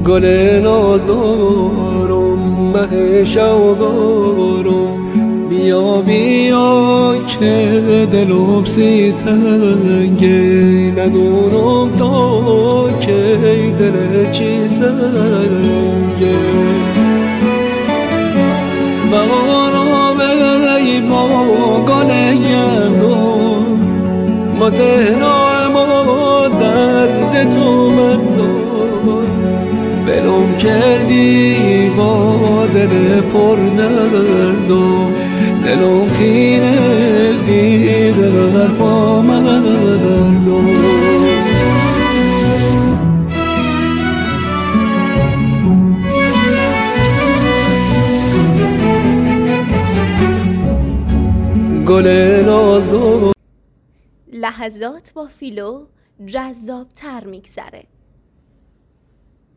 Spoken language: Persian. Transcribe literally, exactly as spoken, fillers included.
گل نازدارم مه شوگارم، بیا بیا که دلم سی تنگه، ندونم تا که دل چی سنگه. بهارم ای با گل گندم، ما تهران ما درد تو من دار، بلوم کردی با دل پر دردم، دلم خیره دیز حرفا مردم. گل نازدار. لحظات با فیلو جذاب تر میگذره.